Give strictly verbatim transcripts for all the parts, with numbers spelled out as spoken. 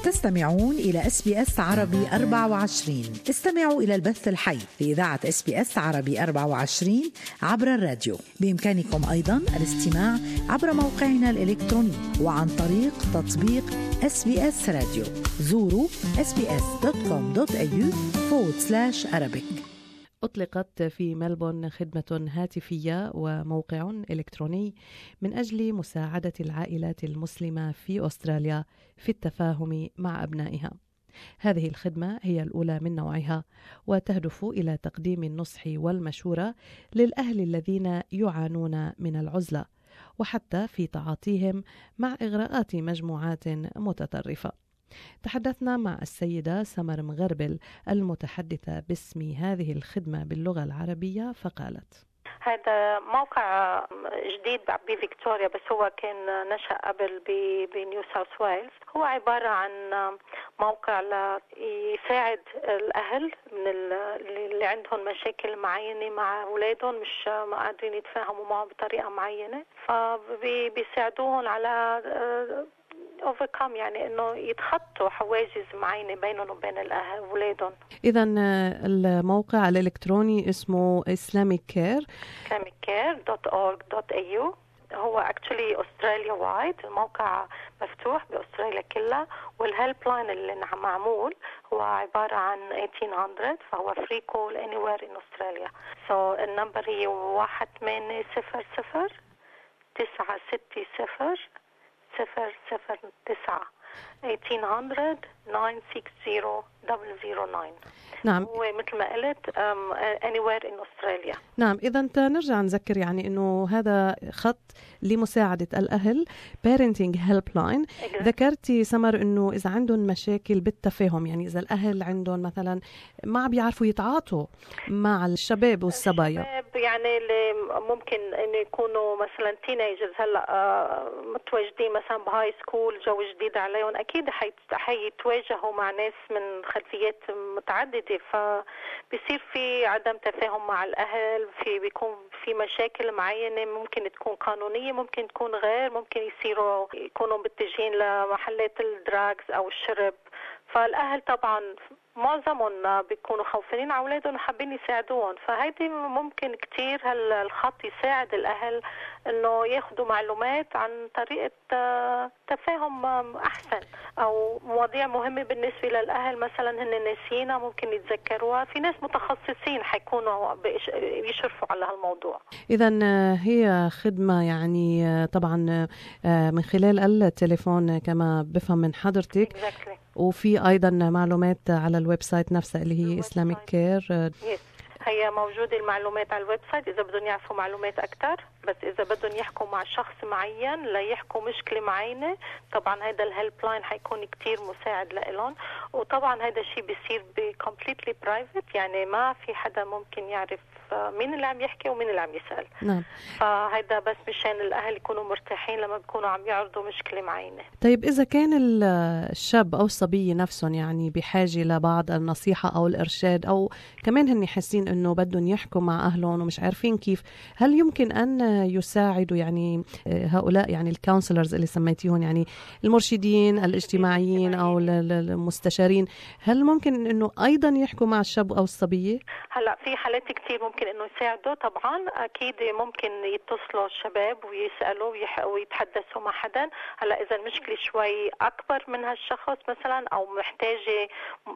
تستمعون إلى إس بي إس عربي أربعة وعشرين. استمعوا إلى البث الحي لإذاعة إس بي إس عربي أربعة وعشرين عبر الراديو. بإمكانكم أيضا الاستماع عبر موقعنا الإلكتروني وعن طريق تطبيق إس بي إس راديو. زوروا إس بي إس دوت كوم دوت إيه يو فورورد سلاش Arabic. أطلقت في ملبورن خدمة هاتفية وموقع إلكتروني من أجل مساعدة العائلات المسلمة في أستراليا في التفاهم مع أبنائها. هذه الخدمة هي الأولى من نوعها، وتهدف إلى تقديم النصح والمشورة للأهل الذين يعانون من العزلة، وحتى في تعاطيهم مع إغراءات مجموعات متطرفة. تحدثنا مع السيدة سمر مغربل المتحدثة باسم هذه الخدمة باللغة العربية، فقالت: هذا موقع جديد بفيكتوريا، بس هو كان نشأ قبل بنيو ساوث ويلز. هو عبارة عن موقع يساعد الأهل من اللي عندهم مشاكل معينة مع أولادهم، مش ما قادرين يتفاهموا معهم بطريقة معينة، فبيساعدوهم على overcome، يعني إنه يتخطوا حواجز معينة بينهم وبين الأهل وولادهم. إذن الموقع الإلكتروني اسمه islamic care islamic care دوت أورج دوت إيه يو. هو actually أستراليا وايد، الموقع مفتوح بأستراليا كلها، والهيلب لاين اللي معمول هو عبارة عن ثمانية مية، فهو free call anywhere in Australia. so النمبر هي واحد ثمانية صفر صفر تسعة ستة صفر صفر صفر تسعة ثمانية مية تسعة ستة صفر صفر صفر تسعة. نعم، ومثل ما قلت um, anywhere in Australia. نعم، إذا نرجع نذكر يعني إنه هذا خط لمساعدة الأهل parenting helpline. exactly. ذكرتي سمر إنه إذا عندهم مشاكل بالتفاهم، يعني إذا الأهل عندهم مثلا ما بيعرفوا يتعاطوا مع الشباب والصبايا، الشباب يعني اللي ممكن إنه يكونوا مثلا teenagers هلا آه متواجدين مثلا بهاي سكول، جو جديد عليهم، أكيد حيتواجهوا مع ناس من خلفيات متعددة، فبيصير في عدم تفاهم مع الأهل، في بيكون في مشاكل معينة ممكن تكون قانونية، ممكن تكون غير، ممكن يصيروا يكونوا متجهين لمحلات الدراغز أو الشرب. فالأهل طبعا معظمهم بيكونوا خوفين على أولادهم وحابين يساعدوهم، فهيدي ممكن كتير هالخط يساعد الأهل إنه ياخدوا معلومات عن طريقة تفاهم أحسن، أو مواضيع مهمة بالنسبة للأهل مثلا هن ناسينها ممكن يتذكروها. في ناس متخصصين حيكونوا يشرفوا على هالموضوع. إذن هي خدمة يعني طبعا من خلال التليفون كما بفهم من حضرتك. exactly. وفي أيضا معلومات على الويب سايت نفسها اللي هي islamic care. yes. هي موجودة المعلومات على الويب سايت إذا بدهم يعرفوا معلومات أكتر، بس إذا بدهم يحكوا مع شخص معين لا يحكوا مشكلة معينة، طبعا هذا الهيلب لاين حيكون كتير مساعد لهم. وطبعا هذا الشيء بيصير بكمبليتلي برايفت، يعني ما في حدا ممكن يعرف مين اللي عم يحكي ومين اللي عم يسأل. نعم. فهذا بس مشان الأهل يكونوا مرتاحين لما بيكونوا عم يعرضوا مشكلة معينة. طيب إذا كان الشاب أو الصبية نفسهم يعني بحاجة لبعض النصيحة أو الإرشاد، أو كمان هن حاسين إنه بدهم يحكوا مع أهلهم ومش عارفين كيف، هل يمكن أن يساعدوا يعني هؤلاء يعني الكونسلرز اللي سميتيهم، يعني المرشدين الاجتماعيين أو المستشارين، هل ممكن إنه أيضا يحكوا مع الشاب أو الصبية؟ هلا في حالات كتير ممكن إنه يساعدوا، طبعا أكيد ممكن يتصلوا الشباب ويسألوا ويتحدثوا مع حدا. هلا إذا المشكلة شوي أكبر من هالشخص مثلا أو محتاجة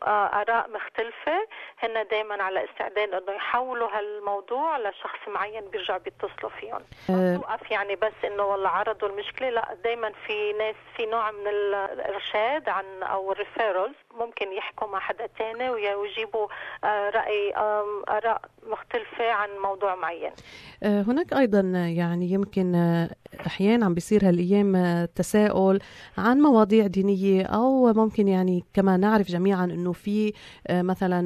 آراء مختلفة، هن دايما على استعداد إنه يحولوا هالموضوع لشخص معين بيرجع بيتصلوا فيهم. ما توقف يعني بس إنه والله عرضوا المشكلة، لا، دايما في ناس في نوع من الإرشاد عن أو الريفيرالز، ممكن يحكوا مع حدا تاني ويجيبوا رأي آراء مختلفة عن موضوع معين. هناك أيضا يعني يمكن أحيانا عم بيصير هالأيام تساؤل عن مواضيع دينية، أو ممكن يعني كما نعرف جميعا أنه في مثلا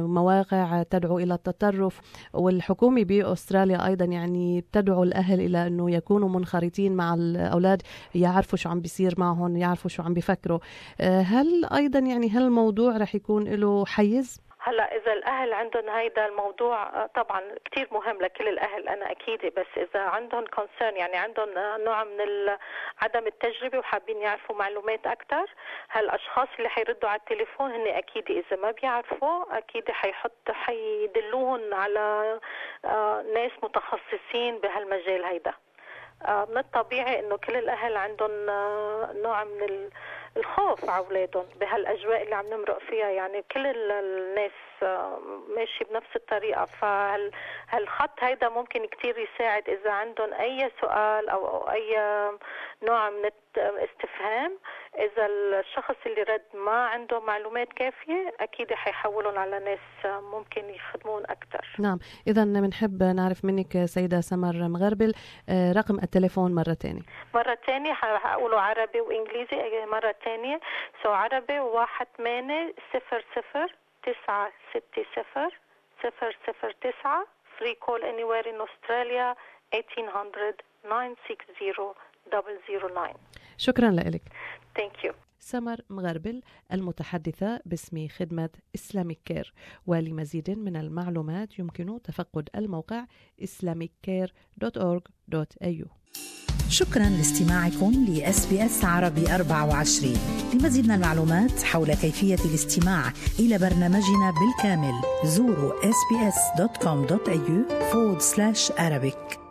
مواقع تدعو إلى التطرف، والحكومة بأستراليا أيضا يعني تدعو الأهل إلى أنه يكونوا منخرطين مع الأولاد، يعرفوا شو عم بيصير معهم، يعرفوا شو عم بيفكروا. هل أيضا يعني هالموضوع رح يكون له حيز؟ هلا إذا الأهل عندهم هيدا الموضوع طبعا كتير مهم لكل الأهل أنا أكيد، بس إذا عندهم concern يعني عندهم نوع من عدم التجربة وحابين يعرفوا معلومات أكتر، هالأشخاص اللي حيردوا على التليفون هن أكيد إذا ما بيعرفوا أكيد حيحط حيدلوهم على ناس متخصصين بهالمجال هيدا. من الطبيعي إنه كل الأهل عندهم نوع من الخوف على أولادهم بهالأجواء اللي عم نمرق فيها، يعني كل الناس ماشي بنفس الطريقة. فهالخط هيدا ممكن كتير يساعد إذا عندهم أي سؤال أو أي نوع من استفهام. إذا الشخص اللي رد ما عنده معلومات كافية أكيد حيحولون على ناس ممكن يخدمون أكتر. نعم، إذا بنحب نعرف منك سيدة سمر مغربل رقم التليفون مرة تانية. مرة تانية هقوله عربي وإنجليزي مرة تانية. سو عربي واحد ثمانية صفر صفر تسعة ستة صفر صفر صفر تسعة. free call anywhere in Australia eighteen hundred nine six zero double zero nine. شكرا لك. Thank you. سمر مغربل المتحدثة باسم خدمة إسلاميك كير. ولمزيد من المعلومات يمكن تفقد الموقع islamic care dot org dot a u. شكرا لاستماعكم ل إس بي إس عربي أربعة وعشرين. لمزيد من المعلومات حول كيفية الاستماع إلى برنامجنا بالكامل زوروا إس بي إس دوت كوم دوت إيه يو forward slash Arabic.